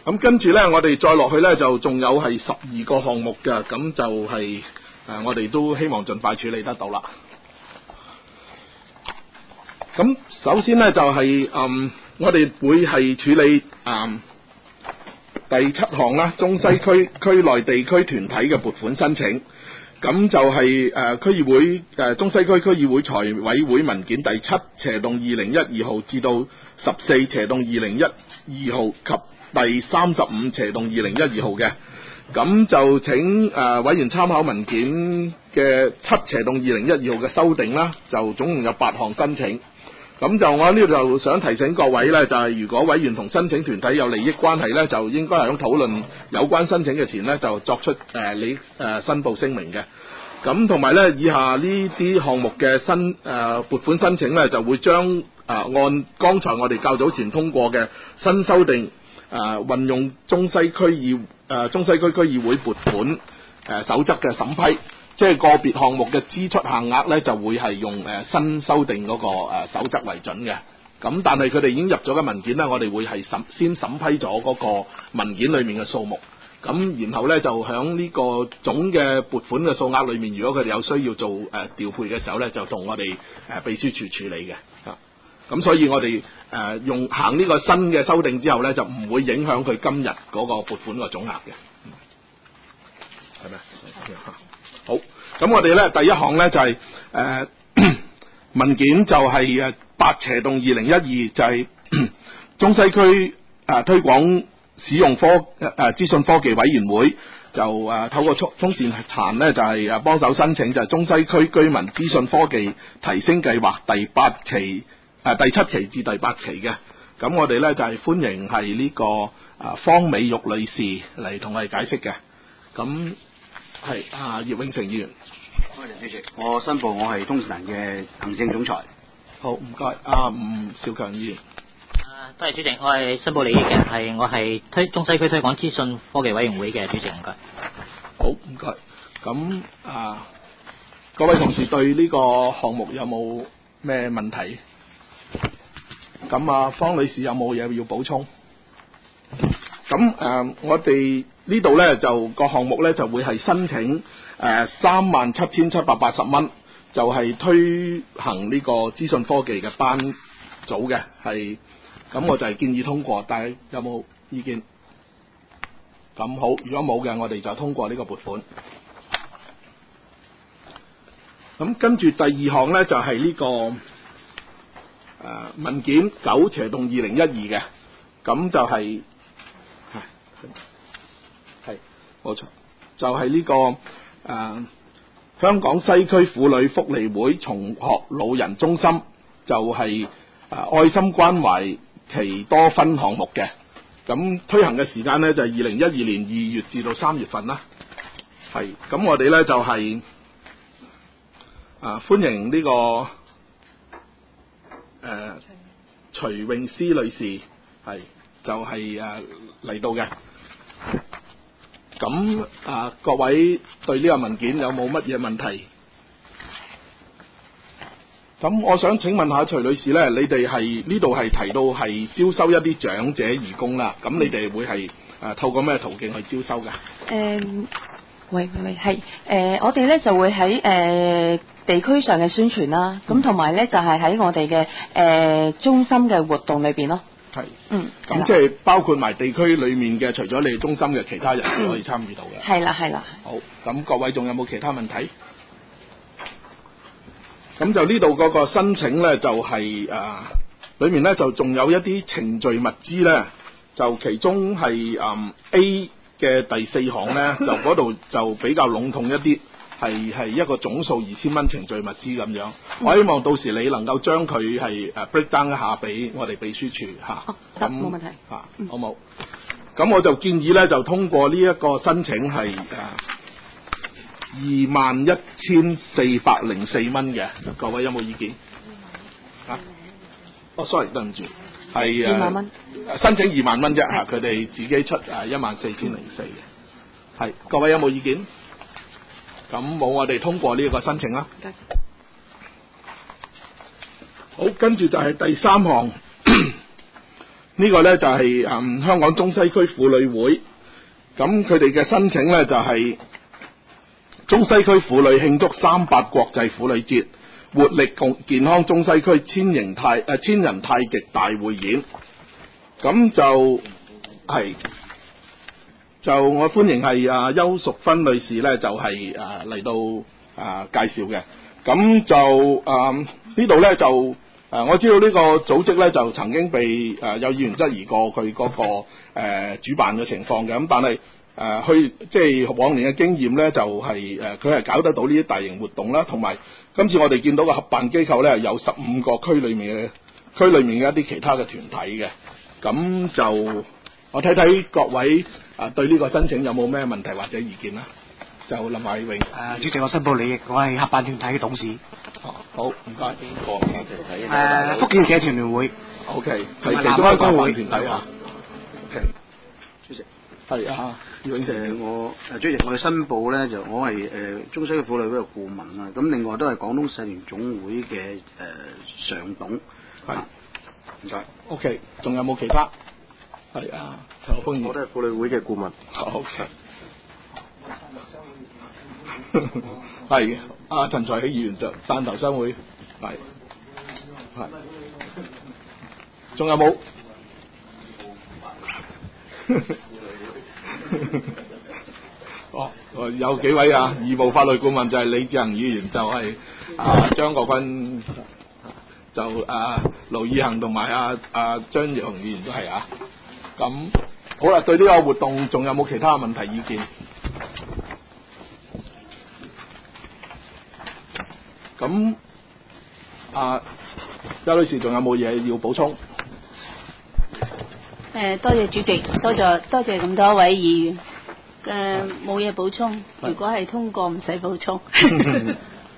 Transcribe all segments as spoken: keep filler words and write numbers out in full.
咁跟住咧，我哋再落去咧，就仲有係十二個項目嘅，咁就係、是、誒，我哋都希望盡快處理得到啦。咁首先咧就係、是、嗯，我哋會係處理嗯第七項啦，中西區區內地區團體嘅撥款申請。咁就係誒區議會誒、呃、中西區區議會財委會文件第七斜動二零一二號至到十四斜動二零一二號及第三十五斜動二零一二號嘅，咁就請誒、呃、委員參考文件嘅七斜動二零一二號嘅修訂啦，就總共有八項申請。咁就我呢度就想提醒各位呢，就係、是、如果委員同申請團體有利益關係呢，就應該係喺討論有關申請嘅前呢，就作出誒你誒申報聲明嘅。咁同埋呢，以下呢啲項目嘅申誒撥款申請呢，就會將誒、呃、按剛才我哋較早前通過嘅新修訂誒、呃、運用中西區議誒、呃、中西區區議會撥款誒、呃、守則嘅審批。即係個別項目嘅支出限額咧，就會係用誒新修訂嗰個誒守則為準嘅。咁但係佢哋已經入咗嘅文件咧，我哋會係審先審批咗嗰個文件裡面嘅數目。咁然後咧就響呢個總嘅撥款嘅數額裡面，如果佢哋有需要做誒調配嘅時候咧，就同我哋誒秘書處處理嘅。啊，咁所以我哋誒用行呢個新嘅修訂之後咧，就唔會影響佢今日嗰個撥款個總額嘅。係咪？好，咁我哋咧第一項咧就係、是、誒、呃、文件就係誒八斜動二零一二就係、是、中西區誒、呃、推廣使用科誒資訊科技委員會就誒、呃、透過充充電壇咧就係誒幫手申請就係中西區居民資訊科技提升計劃第八期誒、呃、第七期至第八期嘅。咁我哋咧就係、是、歡迎係呢、這個誒、呃、方美玉女士嚟同我哋解釋嘅。咁係啊，葉永成議員。 多謝主席，我申報我係通訊人嘅行政總裁。 好，唔該。啊，吳兆強議員。 啊，多謝主席，我係申報利益嘅，係我係推中西區推廣資訊科技委員會嘅主席，唔該。 好，唔該。咁啊，各位同事對呢個項目有冇咩問題？咁啊，方女士有冇嘢要補充？咁誒、呃，我哋呢度咧就個項目咧就會係申請誒三萬七千七百八十蚊，就係、是、推行呢個資訊科技嘅班組嘅，係咁我就係建議通過，但係有冇意見？咁好，如果冇嘅，我哋就通過呢個撥款。咁跟住第二項咧就係、是、呢、這個誒、呃、文件九斜動二零一二嘅，咁就係、是。係冇錯，就係、是、呢、這個誒、呃、香港西區婦女福利會從學老人中心，就係、是、誒、呃、愛心關懷奇多分項目嘅。咁推行嘅時間咧就係二零一二年二月至到三月份啦。係咁，我哋咧就係、是、啊、呃、歡迎呢、這個誒、呃、徐詠詩女士係就係誒嚟到嘅。咁啊，各位對呢個文件有冇乜嘢問題？咁我想請問下徐女士咧，你哋係呢度係提到係招收一啲長者義工啦，咁你哋會係誒、啊、透過咩途徑去招收㗎？誒、 嗯，喂喂喂，係誒、呃，我哋咧就會喺誒、呃、地區上嘅宣傳啦，咁同埋咧就係、是、喺我哋嘅誒中心嘅活動裏邊咯。係，嗯，咁即係包括埋地區裏面嘅，除咗你哋中心嘅其他人都可以參與到嘅。係啦，係啦。好，咁各位仲有冇其他問題？咁就呢度嗰個申請咧，就係、是、誒、呃，裏面咧就仲有一啲程序物資咧，就其中係誒、嗯、A 嘅第四項咧，就嗰度就比較籠統一啲。係係一個總數二千蚊程序物資咁樣，嗯、我希望到時你能夠將佢係誒 break down 一下俾我哋秘書處嚇。得，冇問題嚇，好冇？咁我就建議咧，就通過呢一個申請係誒二萬一千四百零四蚊嘅，各位有冇意見？嚇、啊？哦 ，sorry， 對唔住，係誒二萬蚊，申請二萬蚊啫嚇，佢哋自己出誒一萬四千零四嘅，係各位有冇意見？咁冇，我哋通過呢一個申請啦。好，跟住就係第三項， 呢個呢就係、嗯、香港中西區婦女會，咁佢哋嘅申請呢就係、是、中西區婦女慶祝三八國際婦女節，活力共健康中西區千人太誒千人太極大匯演，咁就係就我歡迎係啊邱淑芬女士呢，就係誒嚟到啊介紹嘅，咁就誒呢度呢，就誒、啊、我知道呢個組織呢，就曾經被誒、啊、有議員質疑過佢嗰、那個誒、啊、主辦嘅情況嘅，咁但係誒去即係往年嘅經驗呢，就係誒佢係搞得到呢啲大型活動啦，同埋今次我哋見到嘅合辦機構呢，有十五個區裏面嘅區裏面嘅一啲其他嘅團體嘅，咁就我睇睇各位啊對呢個申請有冇咩問題或者意見啦？就林偉榮。 誒，主席，我申報利益，我係合辦團體嘅董事。 哦，好，唔該。邊個團體？ 誒，福建社團聯會。 O K，係其中一個合辦團體啊。O K， 主席。 係啊，葉永誒，我誒主席，我嘅申報咧就我係誒中西嘅婦女會嘅顧問啦，咁另外都係廣東社團總會嘅誒常董。 係。 唔該。 O K，仲有冇其他？係啊，陳學鋒。 我都係婦女會嘅顧問。 O K。係阿陳才喜議員就汕頭商會，係係，仲有冇？哦，有幾位啊？義務法律顧問就係李志恒議員，就係、是、啊張國鈞，就啊盧以恒同埋啊啊張奕雄議員都係啊。咁好啦，對呢個活動仲有冇其他問題意見？咁啊，邱女士仲有冇嘢要補充？ 誒，多謝主席，多謝多謝咁多位議員。誒，冇嘢補充。如果係通過，唔使補充。 係，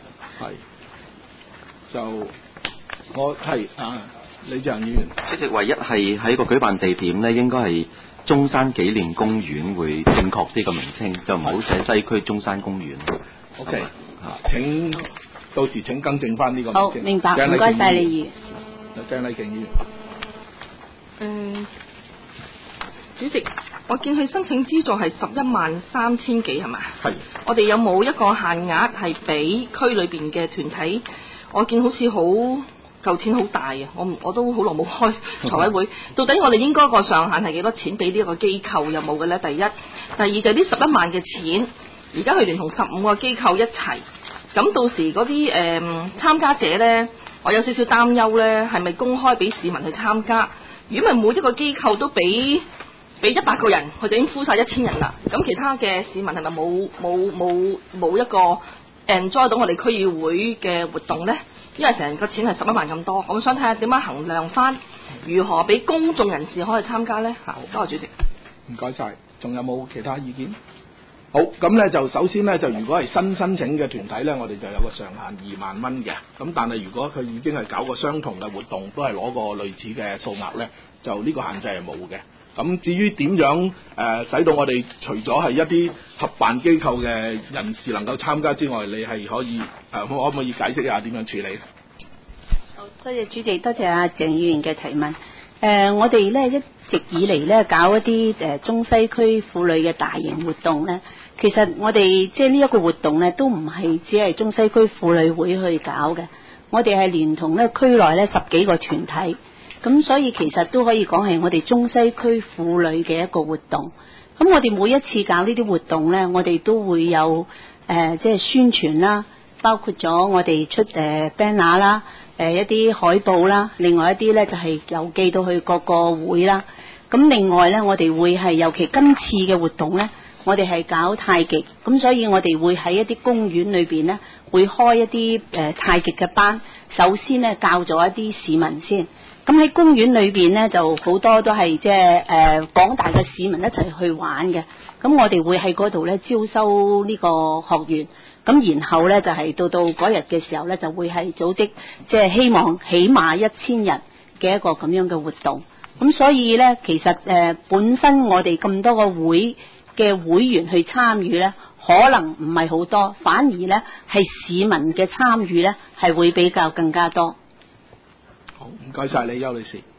就我係啊，李志恒議員。 主席，唯一係喺個舉辦地點咧，應該係中山紀念公園會正確啲個名稱，就唔好寫西區中山公園。 O K，嚇，請到時請更正翻呢個名稱。 好，明白，唔該晒你議員。 鄭麗瓊議員。 嗯，主席，我見佢申請資助係十一萬三千幾係嘛？ 係。 我哋有冇一個限額係俾區裏邊嘅團體？我見好似好嚿錢好大啊！我我都好耐冇開財委會，到底我哋應該個上限係幾多錢俾呢一個機構？有冇嘅咧？第一，第二就係呢十一萬嘅錢，而家佢聯同十五個機構一齊，咁到時嗰啲誒參加者咧，我有少少擔憂咧，係咪公開俾市民去參加？如果咪每一個機構都俾俾一百個人，佢就已經呼晒一千人啦。咁其他嘅市民係咪冇冇冇冇一個 enjoy 到我哋區議會嘅活動呢？因為成個錢係十一萬咁多，我想睇下點樣衡量翻，如何俾公眾人士可以參加呢？嚇，多謝主席。 唔該晒，仲有冇其他意見？好，咁咧就首先咧就如果係新申請嘅團體咧，我哋就有個上限二萬蚊嘅。咁但係如果佢已經係搞過相同嘅活動，都係攞個類似嘅數額咧，就呢個限制係冇嘅。咁至於點樣誒、呃、使到我哋除咗係一啲合辦機構嘅人士能夠參加之外，你係可以誒、呃、可唔可以解釋一下點樣處理？ 好，多謝主席，多謝阿鄭議員嘅提問。誒、呃，我哋咧一直以嚟咧搞一啲誒、呃、中西區婦女嘅大型活動咧，其實我哋即係呢一個活動咧，都唔係只係中西區婦女會去搞嘅，我哋係連同咧區內咧十幾個團體。咁所以其實都可以講係我哋中西區婦女嘅一個活動。咁我哋每一次搞呢啲活動呢，我哋都會有誒即係宣傳啦，包括咗我哋出誒 banner 啦，誒一啲海報啦，另外一啲呢就係郵寄到去各個會啦。咁另外呢，我哋會係尤其今次嘅活動呢，我哋係搞太極，咁所以我哋會喺一啲公園裏邊呢，會開一啲誒太極嘅班。首先呢，教咗一啲市民先。咁喺公園裏邊呢，就好多都係即係誒廣大嘅市民一齊去玩嘅。咁我哋會喺嗰度呢招收呢個學員，咁然後呢，就係、是、到到嗰日嘅時候呢，就會係組織即係希望起碼一千人嘅一個咁樣嘅活動。咁所以呢，其實誒、呃、本身我哋咁多個會嘅會員去參與呢，可能唔係好多，反而呢係市民嘅參與呢係會比較更加多。 好，唔該晒你，邱女士。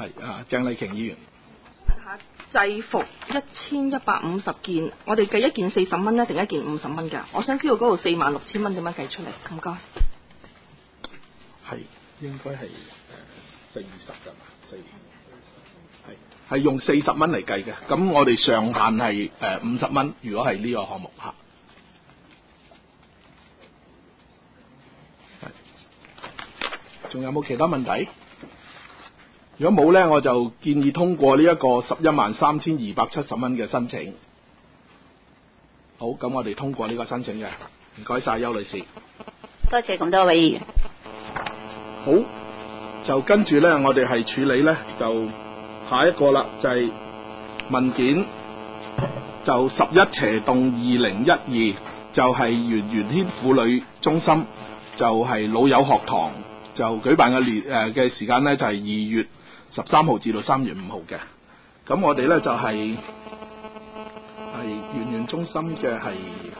係啊，鄭麗瓊議員。 制服一千一百五十件，我哋計一件四十蚊咧，定一件五十蚊㗎？我想知道嗰度四萬六千蚊點樣計出嚟？唔該。 係應該係誒四十㗎嘛？四係係用四十蚊嚟計嘅，咁我哋上限係誒五十蚊。如果係呢個項目嚇，係仲有冇其他問題？如果冇咧，我就建議通過呢一個十一萬三千二百七十蚊嘅申請。好，咁我哋通過呢個申請嘅，唔該晒邱女士。 多謝咁多位議員。 好，就跟住咧，我哋係處理咧，就下一個啦，就係、是、文件就十一斜洞二零一二，就係圓圓天婦女中心，就係、是、老友學堂，就舉辦嘅年誒嘅時間咧，就係、是、二月十三號至到三月五號嘅。咁我哋咧就係係圓圓中心嘅係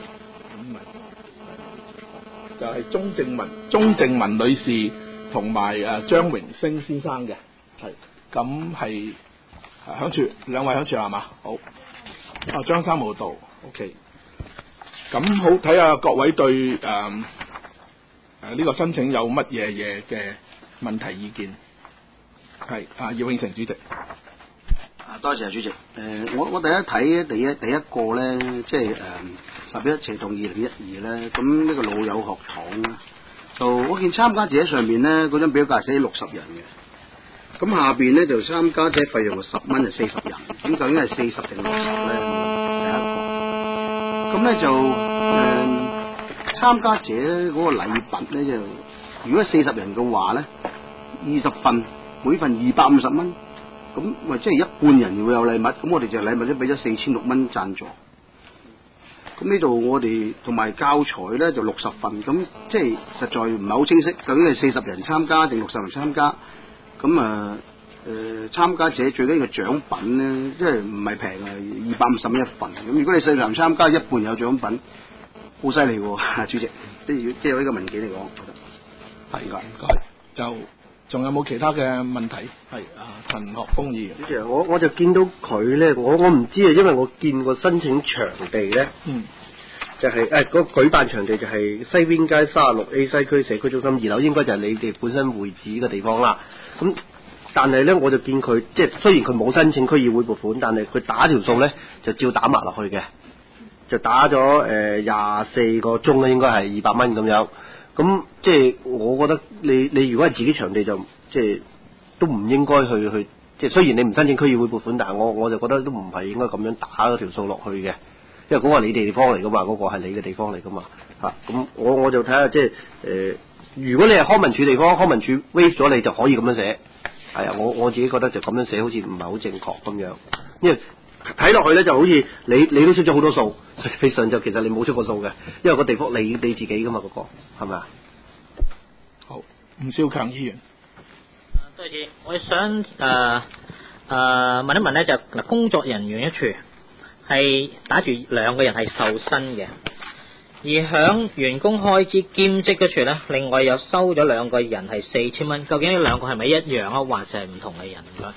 就係鐘正文鐘正文女士同埋誒張榮升先生嘅，係咁係響處兩位響處係嘛？好，啊張生冇到 ，OK。咁好，睇下各位對誒誒呢個申請有乜嘢嘢嘅問題意見？係啊，葉永成主席。 啊，多謝主席。誒、呃，我我第一睇第一第一個咧，即係誒十一斜洞二零一二咧，咁呢個老友學堂咧，就我見參加者上面咧嗰張表格寫六十人嘅，咁下邊咧就參加者費用十蚊就四十人，咁究竟係四十定六十咧？第一個，咁咧就誒參、呃、加者嗰個禮品咧就，如果四十人嘅話咧，二十份，每份二百五十蚊。咁咪即係一半人會有禮物，咁我哋就禮物都俾咗四千六蚊贊助。咁呢度我哋同埋教材咧就六十份，咁即係實在唔係好清晰，究竟係四十人參加定六十人參加？咁啊誒參加者最緊要嘅獎品咧，即係唔係平啊，二百五十蚊一份。咁如果你四十人參加，一半有獎品，好犀利喎，主席。即係即係呢個文件嚟講，覺得係㗎，唔該。 就仲有冇其他嘅問題？係啊，陳學鋒議員。 主席，我我就見到佢咧，我我唔知啊，因為我見過申請場地咧， 嗯， 就係誒嗰個舉辦場地就係西邊街三十六 A 西區社區中心二樓，應該就係你哋本身會址嘅地方啦。咁但係咧，我就見佢即係雖然佢冇申請區議會撥款，但係佢打條數咧就照打埋落去嘅，就打咗誒廿四個鐘咧，應該係二百蚊咁樣。咁即係我覺得你你如果係自己場地就即係都唔應該去去即係雖然你唔申請區議會撥款，但係我我就覺得都唔係應該咁樣打嗰條數落去嘅，因為嗰個係你哋地方嚟噶嘛，嗰、嗰個係你嘅地方嚟噶嘛嚇。咁我我就睇下即係誒、呃，如果你係康文署地方，康文署 waive 咗你就可以咁樣寫。係啊，我我自己覺得就咁樣寫好似唔係好正確咁樣，因為睇落去咧就好似你你都出咗好多數，實際上就其實你冇出過數嘅，因為個地方你你自己噶嘛嗰、嗰個係咪啊？ 好，吳少強議員。 多謝，我想誒誒、呃呃、問一問咧，就嗱工作人員一處係打住兩個人係受薪嘅，而響員工開支兼職嗰處咧，另外又收咗兩個人係四千蚊，究竟呢兩個係咪一樣啊，或者係唔同嘅人㗎？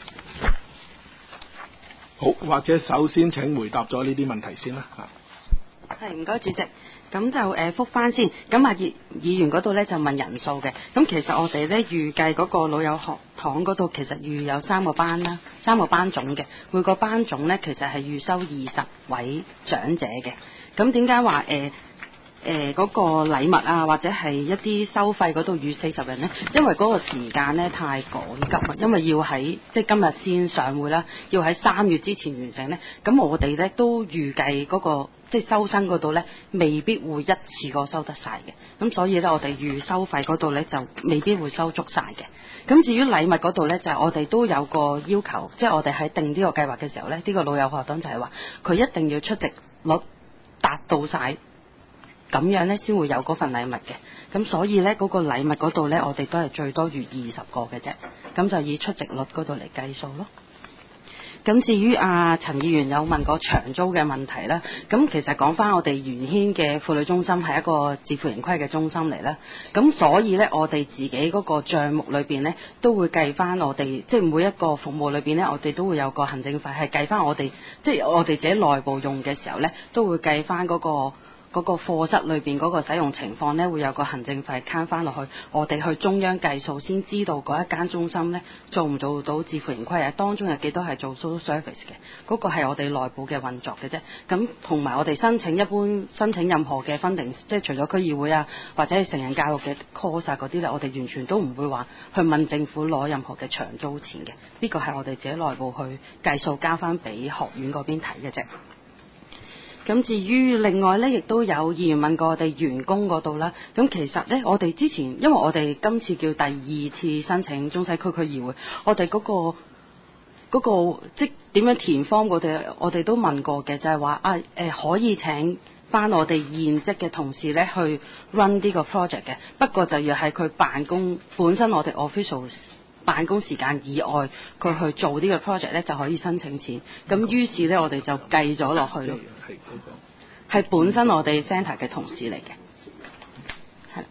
好，或者首先請回答咗呢啲問題先啦嚇。 係唔該主席，咁就誒覆翻先。咁啊議議員嗰度咧就問人數嘅，咁其實我哋咧預計嗰個老友學堂嗰度其實預有三個班啦，三個班種嘅，每個班種咧其實係預收二十位長者嘅。咁點解話誒誒嗰個禮物啊，或者係一啲收費嗰度預四十人呢？因為嗰個時間咧太趕急啊，因為要喺即係今日先上會啦，要喺三月之前完成呢。咁我哋咧都預計嗰個即係收生嗰度咧，未必會一次過收得晒嘅。咁所以咧，我哋預收費嗰度咧就未必會收足晒嘅。咁至於禮物嗰度咧，就係、是、我哋都有個要求，即係我哋喺定呢個計劃嘅時候咧，呢、這個老友學堂就係話佢一定要出席率達到晒。咁樣咧先會有嗰份禮物嘅，咁所以咧嗰、那個禮物嗰度咧，我哋都係最多預二十個嘅啫，咁就以出席率嗰度嚟計數咯。 咁至於阿陳議員有問過長租嘅問題啦，咁其實講翻我哋原先嘅婦女中心係一個自負盈虧嘅中心嚟啦，咁所以呢，我哋自己嗰個帳目裏邊呢，都會計翻我哋即係每一個服務裏邊呢，我哋都會有個行政費係計翻我哋即係我哋自己內部用嘅時候呢，都會計翻嗰個。嗰個課室裏邊嗰個使用情況呢，會有個行政費攤翻落去，我哋去中央計數先知道嗰一間中心呢做唔做到自負盈虧啊，當中有幾多係做 social service 嘅，嗰、嗰個係我哋內部嘅運作嘅啫。咁同埋我哋申請一般申請任何嘅 funding，即係除咗區議會啊或者係成人教育嘅 course 啊嗰啲呢，我哋完全都唔會話去問政府攞任何嘅長租錢嘅，呢個係我哋自己內部去計數交翻俾學院嗰邊睇嘅啫。咁至於另外呢，亦都有議員問過我哋員工嗰度啦。咁其實呢，我哋之前因為我哋今次叫第二次申請中西區區議會，我哋嗰、嗰個嗰、嗰個即點樣填 form 嗰啲，我哋都問過嘅，就係話啊誒、呃、可以請翻我哋現職嘅同事呢去 run 呢個 project 嘅，不過就要喺佢辦公本身我哋 official辦公時間以外，佢去做呢個 project 呢就可以申請錢。咁於是呢，我哋就計咗落去咯。係本身我哋 centre 嘅同事嚟嘅，係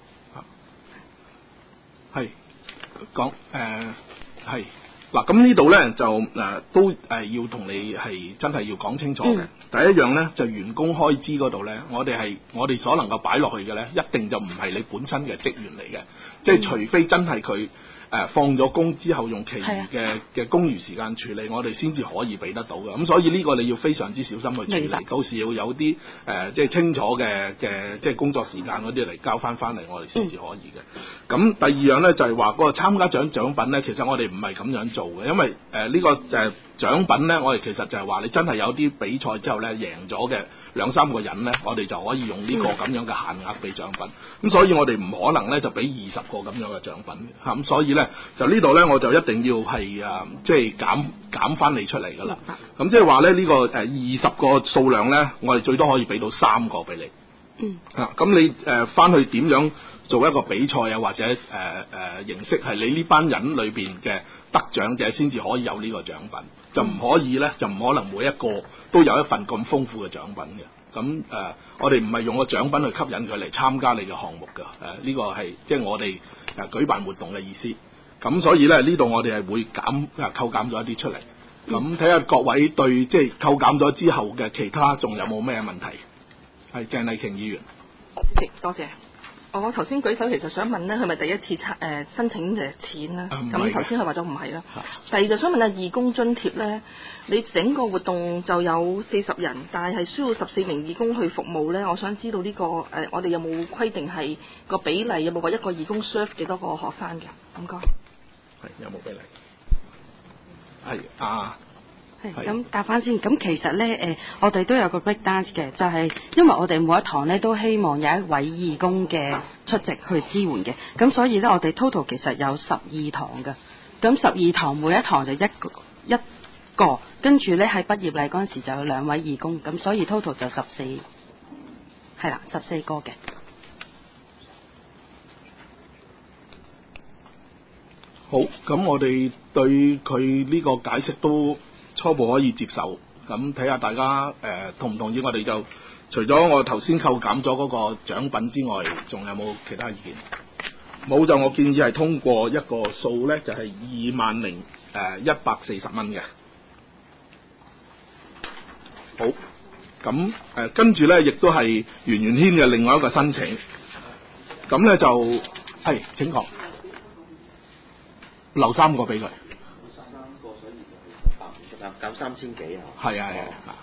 係講誒係嗱，咁呢度咧就誒、呃、都誒、呃、要同你係真係要講清楚嘅。嗯、第一樣咧就員工開支嗰度咧，我哋係我哋所能夠擺落去嘅咧，一定就唔係你本身嘅職員嚟嘅，即係除非真係佢。誒、呃、放咗工之後用其餘嘅嘅公餘時間處理，我哋先至可以俾得到嘅。咁所以呢個你要非常之小心去處理，到時要有啲誒、呃、即係清楚嘅嘅即係工作時間嗰啲嚟交翻翻嚟，我哋先至可以嘅。咁、嗯、第二樣咧就係話嗰個參加獎獎品咧，其實我哋唔係咁樣做嘅，因為誒呢、呃這個誒、呃、獎品咧，我哋其實就係話你真係有啲比賽之後咧贏咗嘅兩三個人咧，我哋就可以用呢個咁樣嘅限額俾獎品。咁、嗯、所以我哋唔可能咧就俾二十個咁樣嘅獎品嚇。咁、嗯、所以咧。就呢度咧，我就一定要係啊，即係減減翻你出嚟噶啦。咁即係話咧，呢、這個誒二十個數量咧，我哋最多可以俾到三個俾你。嗯。啊，咁你誒翻、呃、去點樣做一個比賽啊，或者誒誒、呃呃、形式係你呢班人裏邊嘅得獎者先至可以有呢個獎品，就唔可以咧，就唔可能每一個都有一份咁豐富嘅獎品嘅。咁誒、呃，我哋唔係用個獎品去吸引佢嚟參加你嘅項目㗎。誒、呃，呢、這個係即係我哋誒舉辦活動嘅意思。咁所以咧，呢度我哋係會減啊扣減咗一啲出嚟。咁睇下各位對即係扣減咗之後嘅其他仲有冇咩問題？係鄭麗瓊議員。 多謝。我頭先舉手其實想問咧，係咪第一次參誒申請嘅錢咧？咁頭先佢話咗唔係啦。第二就想問下義工津貼咧，你整個活動就有四十人，但係係需要十四名義工去服務咧。我想知道呢、這個誒、呃，我哋有冇規定係個比例有冇話一個義工 serve 幾多個學生嘅？唔該。 係有冇比例？係啊。 係咁答翻先，咁其實咧誒、呃，我哋都有個 breakdown 嘅，就係、是、因為我哋每一堂咧都希望有一位義工嘅出席去支援嘅，咁所以咧我哋 total 其實有十二堂嘅，咁十二堂每一堂就一個一個，跟住咧喺畢業禮嗰陣時就有兩位義工，咁所以 total 就十四，係啦，十四個嘅。 好，咁我哋對佢呢個解釋都初步可以接受，咁睇下大家誒、呃、同唔同意？我哋就除咗我頭先扣減咗嗰個獎品之外，仲有冇其他意見？冇就我建議係通過一個數咧，就係二萬零誒一百四十蚊嘅。好，咁誒跟住咧，亦都係袁元軒嘅另外一個申請，咁咧就係請講，留三個俾佢。 減三千幾啊？ 係啊係啊，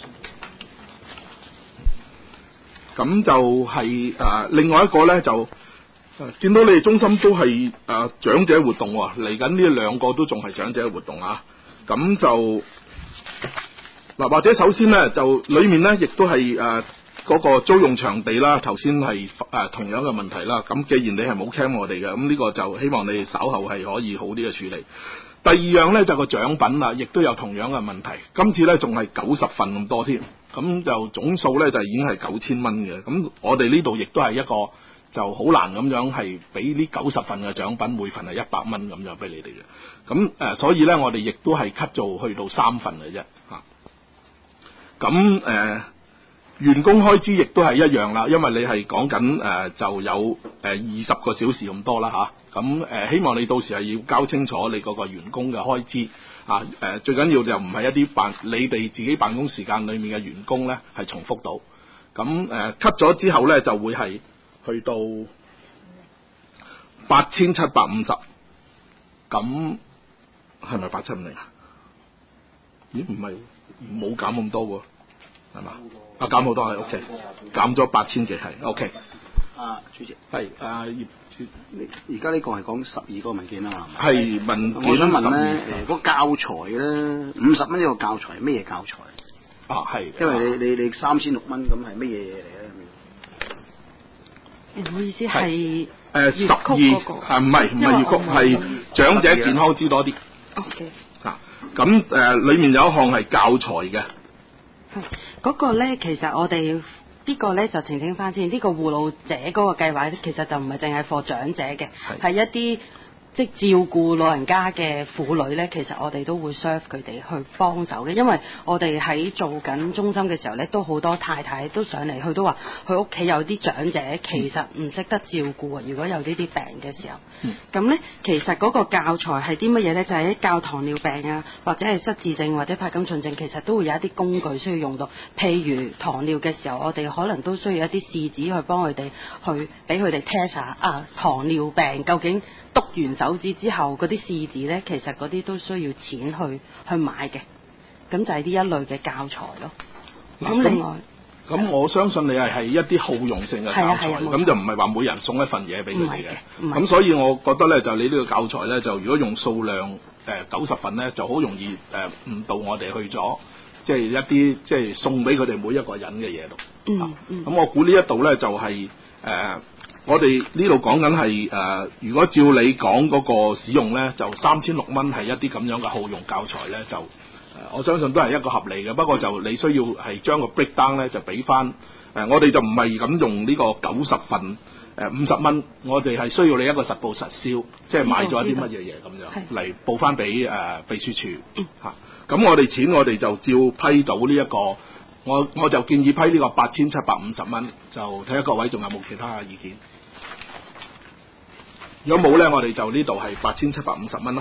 咁就係、是、誒、呃、另外一個咧就誒、呃、見到你哋中心都係誒、呃、長者活動喎，嚟緊呢兩個都仲係長者活動啊，咁就嗱、呃、或者首先咧就裡面咧亦都係誒嗰個租用場地啦，頭先係誒同樣嘅問題啦，咁既然你係冇 cam 我哋嘅，咁呢個就希望你哋稍後係可以好啲嘅處理。第二樣咧就個獎品啦，亦都有同樣嘅問題。今次咧仲係九十份咁多添，咁就總數咧就已經係九千蚊嘅。咁我哋呢度亦都係一個就好難咁樣係俾呢九十份嘅獎品，每份係一百蚊咁樣俾你哋嘅。咁誒、呃，所以咧我哋亦都係 cut 做去到三份嘅啫嚇。咁、啊、誒、呃、員工開支亦都係一樣啦，因為你係講緊誒就有誒二十個小時咁多啦嚇。咁、啊、誒、呃、希望你到時係要交清楚你嗰個員工嘅開支啊誒、呃，最緊要就唔係一啲辦你哋自己辦公時間裡面嘅員工咧係重複到。咁誒 cut 咗之後咧，就會係去到八千七百五十，咁係咪八七五零啊？咦，唔係，冇減咁多喎，係嘛？啊，減好多係 OK，減咗八千幾係 OK。 啊，主席係啊，葉你而家呢個係講十二個文件啊嘛？ 係文件。 我想問咧，誒嗰教材咧，五十蚊呢個教材係咩嘢教材？ 啊，係。 因為你你你三千六蚊咁係乜嘢嘢嚟咧？ 唔好意思，係誒十二啊，唔係唔係粵曲，係長者健康知多啲。 OK。 啊，咁誒，裡面有一項係教材嘅。 係嗰個咧，其實我哋呢個咧就澄清翻先，呢個護老者嗰個計劃咧，其實就唔係淨係 for 長者嘅，係一啲即係照顧老人家嘅婦女咧，其實我哋都會 serve 佢哋去幫手嘅，因為我哋喺做緊中心嘅時候咧，都好多太太都上嚟，佢都話佢屋企有啲長者其實唔識得照顧啊，如果有呢啲病嘅時候，咁咧、嗯、其實嗰個教材係啲乜嘢咧？就係、是、教糖尿病啊，或者係失智症或者柏金遜症，其實都會有一啲工具需要用到，譬如糖尿嘅時候，我哋可能都需要一啲試紙去幫佢哋去俾佢哋 test 下啊糖尿病究竟。篤完手指之後，嗰啲試紙咧，其實嗰啲都需要錢去去買嘅，咁就係呢一類嘅教材咯。咁另外， 咁我相信你係係一啲好用性嘅教材，咁就唔係話每人送一份嘢俾佢哋嘅。咁所以我覺得咧，就你呢個教材咧，就如果用數量誒九十份咧，就好容易誒誤、呃、導我哋去咗，即、就、係、是、一啲即係送俾佢哋每一個人嘅嘢度。 嗯咁、 嗯啊、我估呢一度咧就係、是、誒。呃我哋呢度講緊係誒，如果照你講嗰個使用咧，就三千六蚊係一啲咁樣嘅好用教材咧，就誒、呃、我相信都係一個合理嘅。不過就你需要係將個 breakdown 咧就俾翻誒，我哋就唔係咁用呢個九十份誒五十蚊，我哋係需要你一個實報實銷，即係買咗一啲乜嘢嘢咁樣嚟報翻俾誒秘書處嚇。咁、啊、我哋錢我哋就照批到呢、這、一個，我我就建議批呢個八千七百五十蚊，就睇下各位仲有冇其他嘅意見。如果冇咧，我哋就呢度係八千七百五十蚊啦。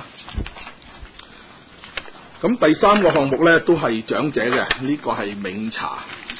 咁第三個項目咧都係長者嘅，呢、這個係茗茶。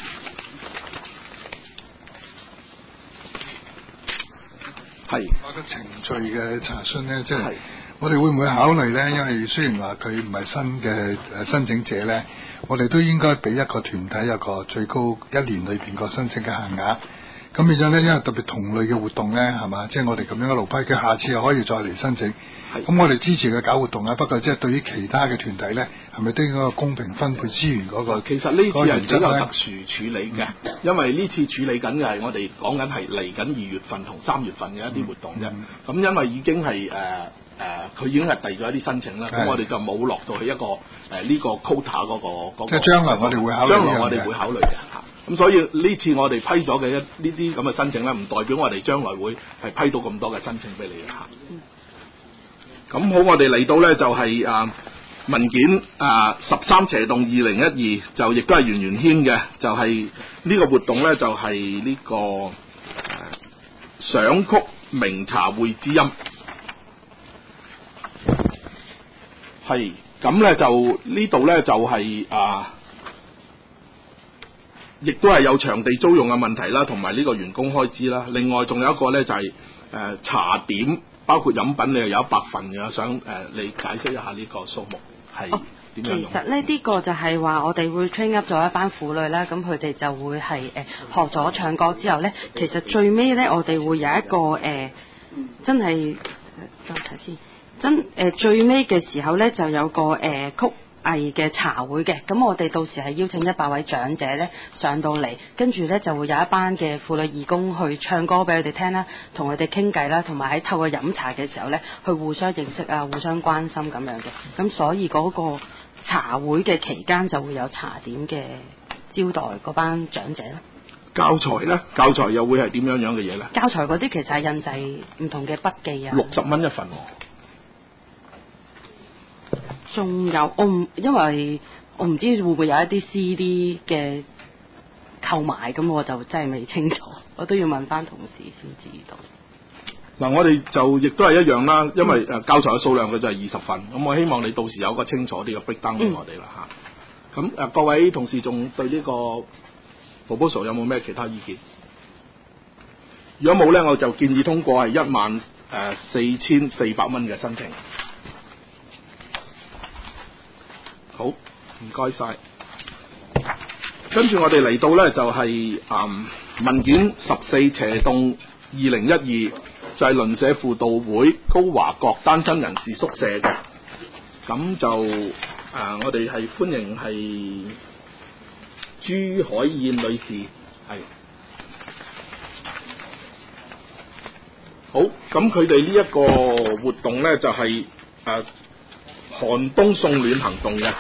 係。 我個程序嘅查詢咧，即係我哋會唔會考慮咧？因為雖然話佢唔係新嘅誒申請者咧，我哋都應該俾一個團體有個最高一年裏邊個申請嘅限額。咁變咗咧，因為特別同類嘅活動咧，係嘛？即係我哋咁樣一路批，佢下次又可以再嚟申請。咁我哋支持佢搞活動啊，不過即係對於其他嘅團體咧，係咪都應該公平分配資源嗰個？ 其實呢次係比較特殊處理嘅，嗯、因為呢次處理緊嘅係我哋講緊係嚟緊二月份同三月份嘅一啲活動啫。咁、嗯、因為已經係誒誒，佢、呃、已經係遞咗一啲申請啦，咁我哋就冇落到去一個誒呢、呃這個 quota 嗰、那個嗰、那個。即係將來我哋會考慮。將來我哋會考慮嘅嚇。咁所以呢次我哋批咗嘅一呢啲咁嘅申請咧，唔代表我哋將來會係批到咁多嘅申請俾你嘅嚇。咁、嗯、好，我哋嚟到咧就係、是、啊文件啊十三斜洞二零一二，就亦都係圓圓軒嘅，就係、是、呢個活動咧就係、是、呢、這個賞、啊、曲茗茶會知音。係咁咧就呢度咧就係、是、啊。亦都係有場地租用嘅問題啦，同埋呢個員工開支啦。另外仲有一個咧就係、是、誒、呃、茶點，包括飲品，你又有一百份嘅，想誒、呃、你解釋一下呢個數目係點樣用？ 其實咧呢、這個就係話我哋會 train up 咗一班婦女啦，咁佢哋就會係誒、呃、學咗唱歌之後咧，其實最尾咧我哋會有一個誒、呃、真係等睇先，真誒、呃、最尾嘅時候咧就有個誒、呃、曲藝嘅茶會嘅，咁我哋到時係邀請一百位長者咧上到嚟，跟住咧就會有一班嘅婦女義工去唱歌俾佢哋聽啦，同佢哋傾偈啦，同埋喺透過飲茶嘅時候咧，去互相認識啊，互相關心咁樣嘅，咁所以嗰個茶會嘅期間就會有茶點嘅招待嗰班長者咯。 教材咧，教材又會係點樣樣嘅嘢咧？ 教材嗰啲其實係印製唔同嘅筆記啊。 六十蚊一份喎。 仲有我唔，因為我唔知會唔會有一啲 C D 嘅購買，咁我就真係未清楚，我都要問翻同事先知道。 嗱，我哋就亦都係一樣啦，因為誒教材嘅數量佢就係二十份，咁我希望你到時有個清楚啲嘅 breakdown俾我哋啦嚇。咁誒、嗯、各位同事仲對呢個 proposal 有冇咩其他意見？如果冇咧，我就建議通過係一萬誒四千四百蚊嘅申請。好，唔該晒。跟住我哋嚟到咧就係、是、誒、嗯、文件十四斜洞二零一二。就係鄰舍輔導會高華閣單身人士宿舍嘅，咁就誒、呃、我哋係歡迎係朱海燕女士，係好，咁佢哋呢一個活動咧就係、是、誒、呃、寒冬送暖行動嘅，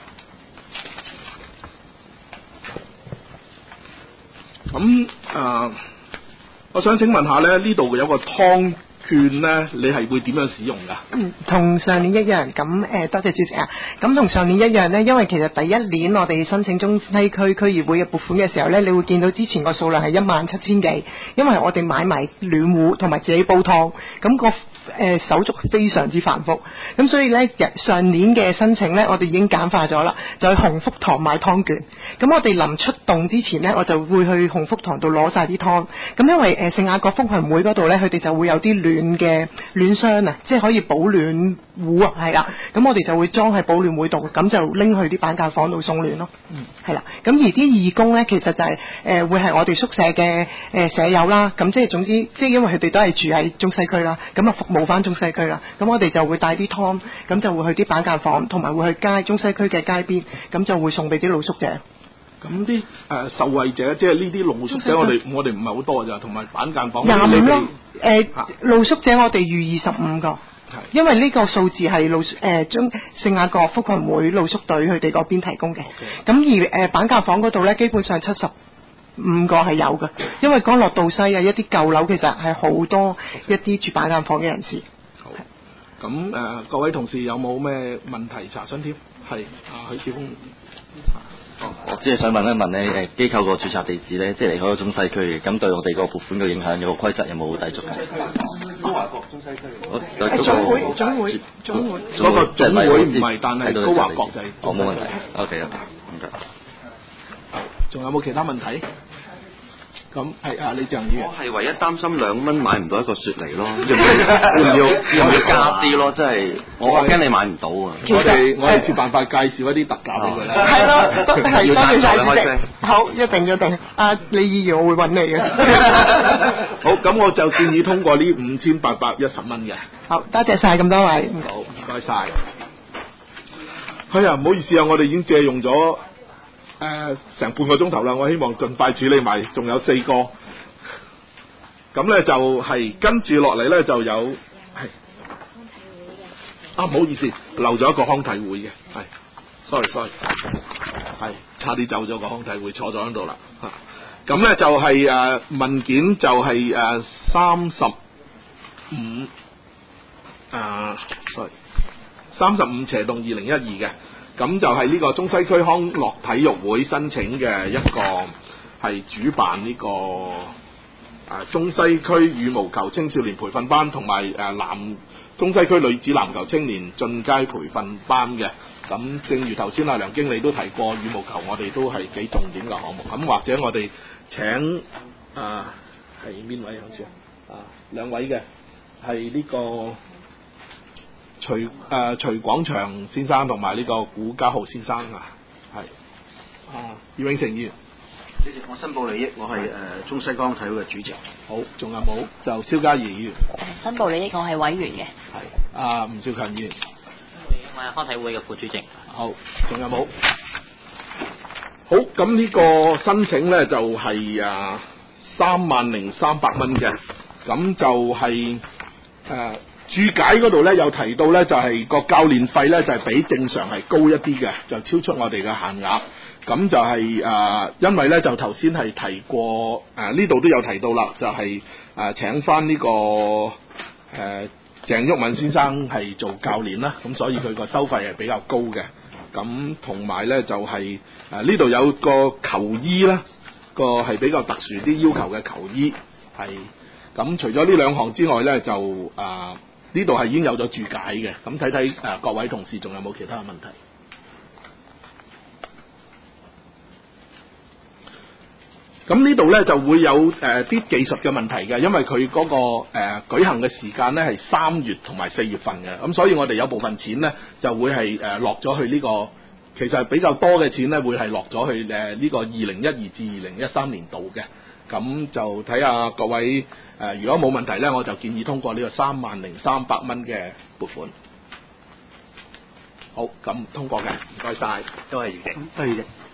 咁誒。呃我想請問下咧，呢度有個湯券咧，你係會點樣使用㗎？ 嗯，同上年一樣。咁誒、呃，多謝主席啊。咁同上年一樣咧，因為其實第一年我哋申請中西區區議會嘅撥款嘅時候咧，你會見到之前個數量係一萬七千幾，因為我哋買埋暖壺同埋自己煲湯，咁、那個誒、呃、手續非常之繁複。咁所以咧，上年嘅申請咧，我哋已經簡化咗啦，就去鴻福堂買湯券。咁我哋臨出動之前咧，我就會去鴻福堂度攞晒啲湯。咁因為誒聖雅各福群會嗰度咧，佢哋就會有啲暖嘅暖箱啊，即係可以保暖壺啊，係啦。咁我哋就會裝喺保暖會度，咁就拎去啲板間房度送暖咯。嗯，係啦。咁而啲義工咧，其實就係、是、誒、呃、會係我哋宿舍嘅誒、呃、舍友啦。咁即係總之，即係因為佢哋都係住喺中西區啦，咁啊服務翻中西區啦。咁我哋就會帶啲湯，咁就會去啲板間房，同埋會去街中西區嘅街邊，咁就會送俾啲露宿者。 咁啲誒受惠者，即係呢啲露宿者，我哋我哋唔係好多咋，同埋板間房廿五咯。誒、呃啊、露露宿者我哋預二十五個，因為呢個數字係露誒將聖雅各福群會露宿隊佢哋嗰邊提供嘅。咁、okay. 而誒板間房嗰度咧，基本上七十五個係有嘅，因為江樂道西啊一啲舊樓其實係好多一啲住板間房嘅人士。 好，咁誒、呃、各位同事有冇咩問題查詢添？係啊，許智峰。 哦、我只係想問一問咧，誒機構個註冊地址咧，即係離開咗中西區嘅，咁對我哋個撥款嘅影響，有個規則有冇抵觸嘅？ 高華閣中西區。 我係、那個、總會，總會，總會。 嗰個總會唔係，但係高華閣就係。 我冇問題。O K O K，唔該。 仲有冇其他問題？咁係啊，李鄭議員。 我係唯一擔心兩蚊買唔到一個雪梨咯，要唔要要要唔要加啲咯？即係我我驚你買唔到啊！ 我哋我哋設辦法介紹一啲特價俾佢啦。 係咯，係多謝晒主席。 好，一定一定。啊，李議員，我會揾你嘅。 好，咁我就建議通過呢五千八百一十蚊嘅。 好，多謝晒咁多位。 好，唔該晒。係啊，唔好意思啊，我哋已經借用咗。誒、呃，成半個鐘頭啦，我希望盡快處理埋，仲有四個。咁咧就係、是、跟住落嚟咧就有係啊，唔好意思，漏咗一個康體會嘅，係 ，sorry sorry，係差啲走咗個康體會，坐咗喺度啦嚇。咁、啊、咧就係、是、誒、呃、文件就係誒三十五啊 sorry 三十五斜洞二零一二嘅。咁就係呢個中西區康樂體育會申請嘅一個係主辦呢、這個誒、啊、中西區羽毛球青少年培訓班同埋誒男中西區女子籃球青年進階培訓班嘅。咁正如頭先阿梁經理都提過，羽毛球我哋都係幾重點嘅項目。咁或者我哋請啊係邊位好似啊兩位嘅係呢個。徐誒、呃、徐廣祥先生同埋呢個古家豪先生啊，係啊葉永成議員， 主席，我申報利益，我係誒、呃、中西江體會嘅主席。 好，仲有冇？就蕭嘉怡議員。 申報利益，我係委員嘅。 係啊，吳兆強議員。 我係康體會嘅副主席。 好，仲有冇？好，咁呢個申請咧就係、是、啊三萬零三百蚊嘅，咁就係、是、誒。啊注解嗰度咧有提到咧就係、是、個教練費咧就係、是、比正常係高一啲嘅，就超出我哋嘅限額。 咁就係、呃、因為咧就頭先係提過誒呢度都有提到啦，就係、呃、請翻呢、呢個誒、呃、鄭旭敏先生係做教練啦，咁所以佢個收費係比較高嘅。咁同埋咧就係誒呢度有個球衣啦，個係比較特殊啲要求嘅球衣係。咁除咗呢兩項之外咧，就啊呢度係已經有咗注解嘅。咁睇睇誒各位同事仲有冇其他嘅問題？咁呢度咧就會有誒啲、呃、技術嘅問題嘅，因為佢嗰、嗰個誒、呃、舉行嘅時間咧係三月同埋四月份嘅，咁所以我哋有部分錢咧就會係誒、呃、落咗去呢、呢個，其實比較多嘅錢咧會係落咗去誒呢、呃呢個二零一二至二零一三年度嘅，咁就睇下各位誒、呃，如果冇問題咧，我就建議通過呢個三萬零三百蚊嘅撥款。好，咁通過嘅，唔該晒， 都係余嘅，多謝。